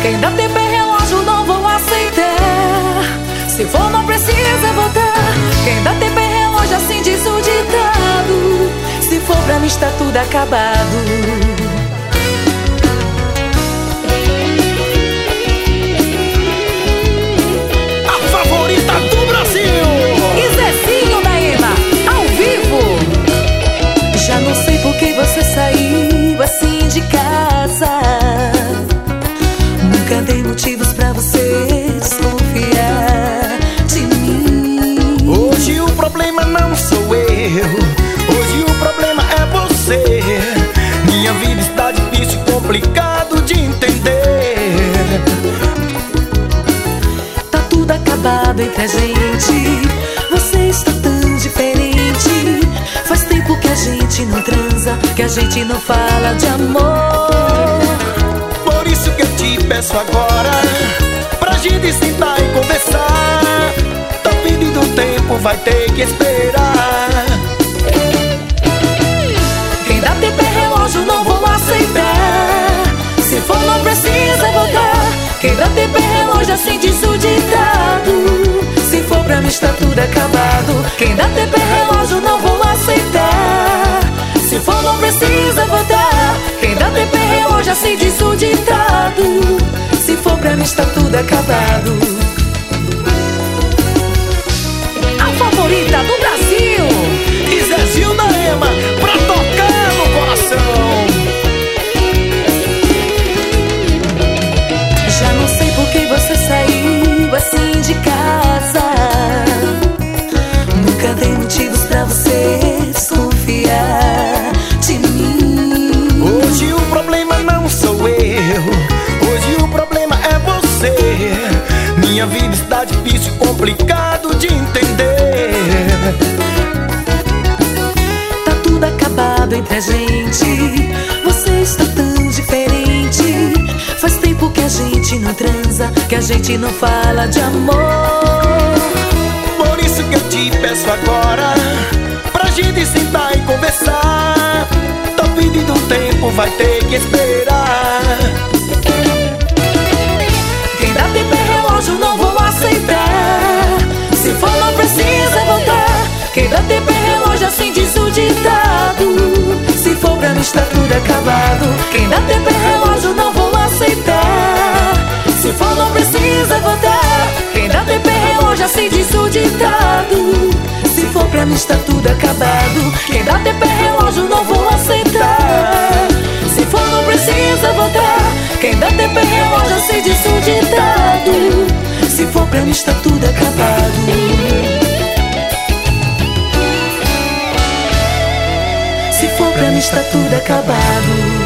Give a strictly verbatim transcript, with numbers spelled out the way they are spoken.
Quem dá tempo é relógio, não vou aceitar. Se for não precisa voltar. Quem dá tempo é relógio, assim diz o ditado. Se for pra mim está tudo acabado. Assim de casa, nunca dei motivos pra você desconfiar de mim. Hoje o problema não sou eu, hoje o problema é você. Minha vida está difícil, complicado de entender. Tá tudo acabado entre a gente. Você está tão diferente. Faz tempo que a gente não transa, que a gente não fala de amor. Por isso que eu te peço agora, pra gente sentar e conversar. Tá pedindo tempo, vai ter que esperar. Quem dá tempo é relógio, não vou aceitar. Se for não precisa voltar. Quem dá tempo é relógio, assim diz o ditado. Se for pra mim está tudo acabado. Quem dá tempo é relógio, não vou aceitar. Se for não precisa voltar. Quem dá tempo é relógio, assim diz o ditado. Se for pra mim está tudo acabado. A favorita do Brasil, e Zezinho da Ema, pra tocar no coração. Já não sei por que você saiu assim de casa. Nunca dei motivos pra você desconfiar de mim. Hoje o problema não sou eu, hoje o problema é você. Minha vida está difícil, complicado de entender. Tá tudo acabado entre a gente. Você está tão diferente. Faz tempo que a gente não transa, que a gente não fala de amor. Por isso que eu te peço agora, pra gente sentar e conversar. Tô pedindo tempo, vai ter que esperar. Quem dá tempo é relógio, não vou aceitar. Se for não precisa voltar. Quem dá tempo é relógio, assim diz o ditado. Se for pra mim está tudo acabado. Quem dá tempo é relógio, não vou aceitar. Se for não precisa voltar. Quem dá tempo é relógio, assim diz o ditado. Se for pra mim está tudo acabado. Quem dá tempo é relógio, não vou aceitar. Se for não precisa voltar. Quem dá tempo é relógio, assim diz o ditado. Se for pra mim está tudo acabado. Se for pra mim está tudo acabado.